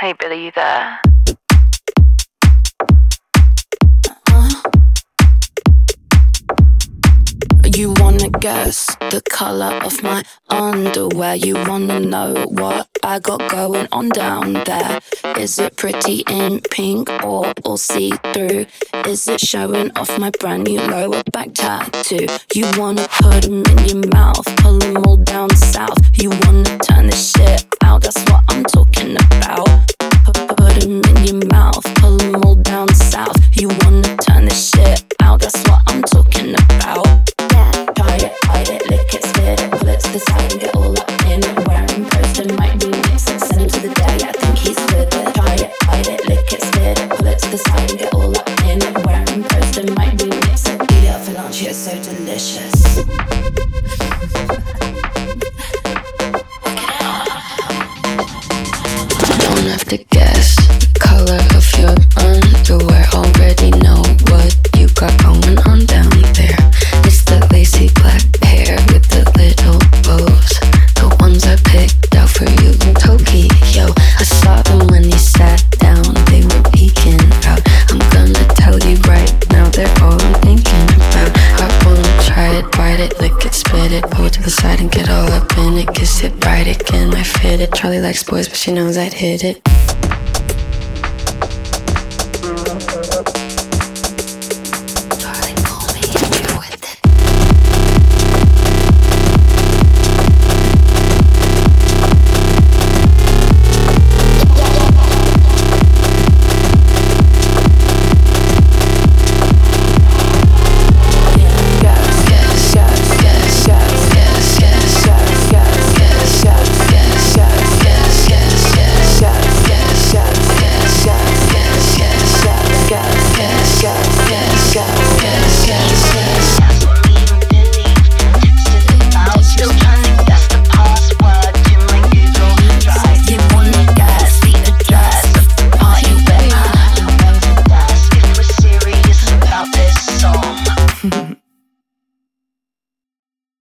Hey Billy, you there? You wanna guess the color of my underwear? You wanna know what I got going on down there? Is it pretty in pink or all see-through? Is it showing off my brand new lower back tattoo? You wanna put 'em in your mouth, pull 'em all down south. You wanna turn this shit out, that's what I'm talking about. Put 'em in your mouth, pull 'em all down south. You wanna turn this shit out, that's what I'm talking about. Try it, bite it, lick it, spit it, pull it to the side and get all up in it. Wearing poster might remix it, send him to the day, I think he's with it. Try it, bite it, lick it, spit it, pull it to the side and get all up in it. Wearing poster might remix it, eat it for lunch, it's so delicious. Don't have to guess the color of your underwear. Already know what you got going on down there. It's the lacy black hair with the little bows, the ones I picked out for you in Tokyo. I saw them when you sat down, they were peeking out. I'm gonna tell you right now, they're all I'm thinking about. I wanna try it, bite it, lick it, spit it, pull it to the side and get all up in it. Kiss it, ride it, can I fit it? Charlie likes boys, but she knows I'd hit it.